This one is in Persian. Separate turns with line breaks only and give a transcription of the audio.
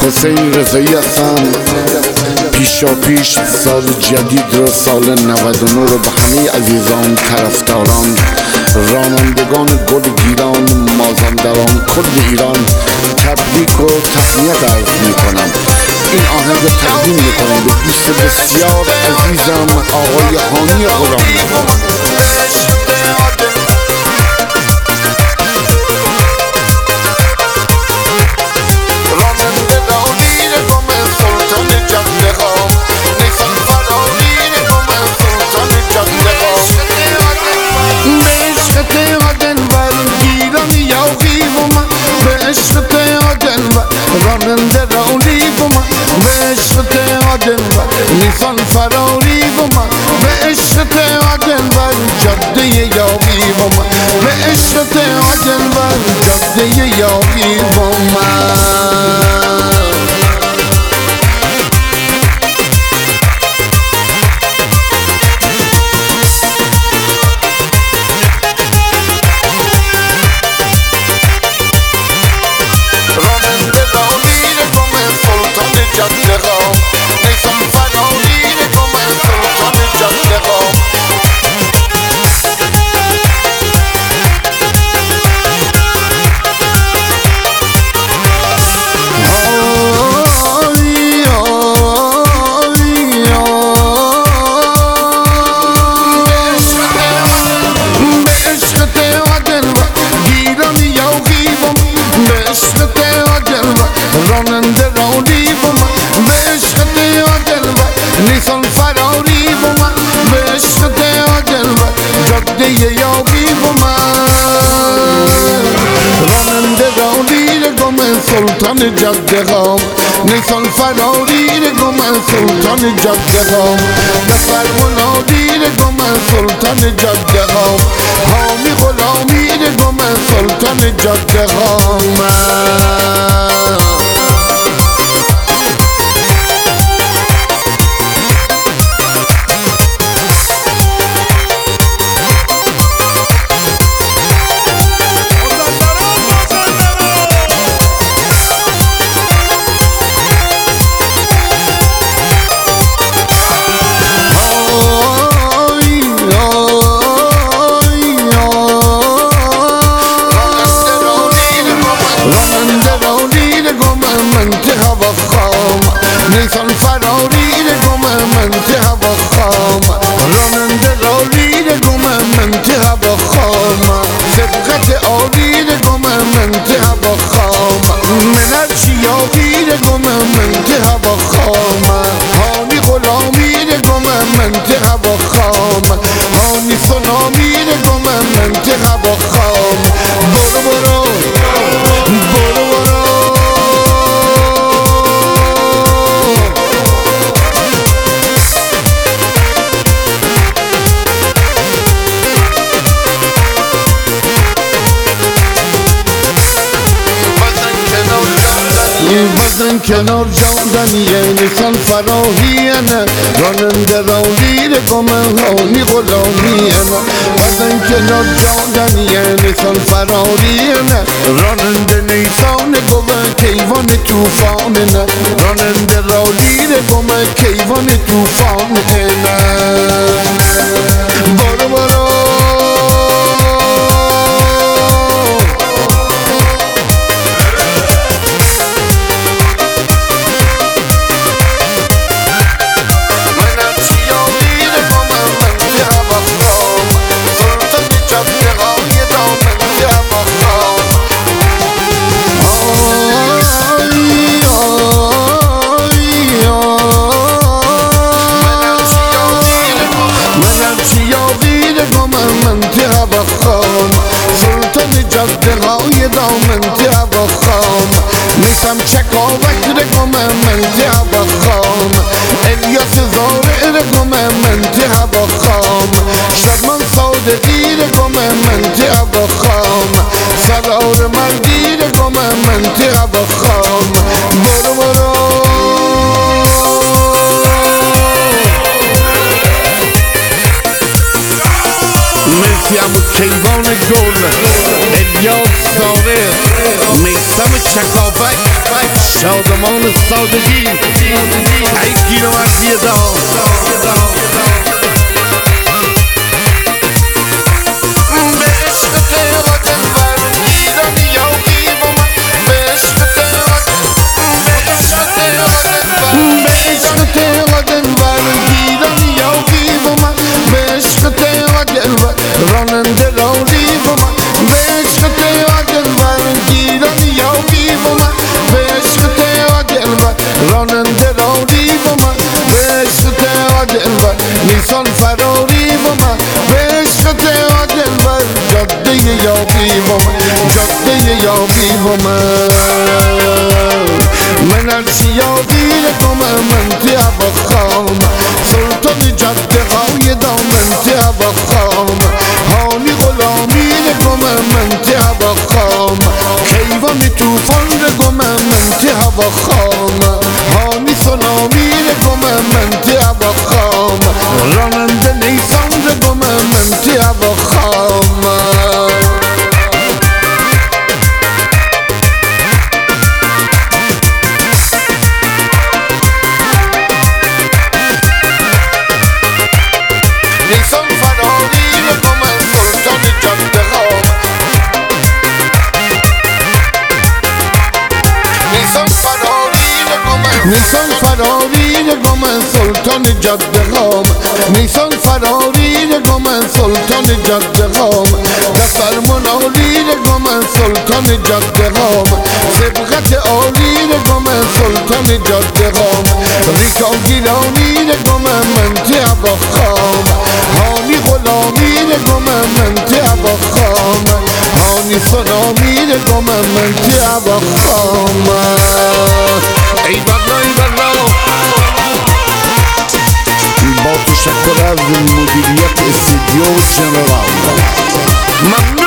حسین رضایی هستم. پیشا پیش سال جدید رو، سال 99 رو به همه عزیزان، طرفداران، رانندگان گل گیران، مازندران، کل ایران تبریک و تهنیت عرض میکنم. این آهنگ رو تقدیم میکنم به دوست بسیار عزیزم آقای هانی غلامی.
راننده رانی با من به عشق دلبر، نیسان فراری با من به عشق دلبر، جاده یاری با من به عشق دلبر، جاده یاری با من. راننده رانی با من به عشق دلبر، نیسان فراری با من به عشق دلبر، جاده یاری با من. راننده رانی گم سلطان جاده ها، نیسان فراری گم سلطان جاده ها، دفتر منادی گم سلطان جاده ها، حامی غلامی گم سلطان جاده ها. نیسان فراری گم منطقه و خام، راننده رالی گم منطقه و خام، سبقت عالی گم منطقه و خام، منرچی یاقی گم منطقه و خام، هانی غلامی گم منطقه و خام، هانی سنامی گم منطقه و خام. برو برو برو برو بزن کنار جاندنیه، نیسان فراهیه، راننده رالی گم هانی غلامیه. بزن کنار جاندنیه، نیسان فراریه، راننده نیسان گم کیوان توفانه، راننده رالی گم کیوان توفانه. برو برو منطقه و خام، نیسم چکاوک گم منطقه و خام، الیاس زارع گم منطقه و خام، شدمان صادقی گم منطقه و خام، سرار مردی گم منطقه و خام. برو برو مرسی امو کیوان گل، الیاس زارع، میثم چکاوک، شادمان سادگی ای گیر و مردی راننده راوی با من به عشق تیوا دلبر گیرانی یاوی با من به عشق تیوا دلبر راننده راوی با من به عشق تیوا دلبر نیسان فراری با من به عشق تیوا دلبر جاده یاوی با من جاده یاوی با من من هرچی یاوی رگم من تیوا بخوام سلطان جاده های دامن تیوا بخوام هانی غلامی رگم من تیوا بخوام کیوان توفان رگم من تیوا بخوام هانی سنامی رگم من تیوا بخوام راننده نیسان رگم من تیوا بخوام نیسان فراری رگم سلطان جاده هام نیسان فراری رگم سلطان جاده هام دفتر منالی رگم سلطان جاده هام سبقت عالی رگم سلطان جاده هام ریکا گیرانی رگم من تیوا بخوام هانی غلامی رگم من تیوا بخوام هانی سنامی رگم من تیوا بخوام ای بلا با تشکر از مدیریت استودیو جنرال ممنون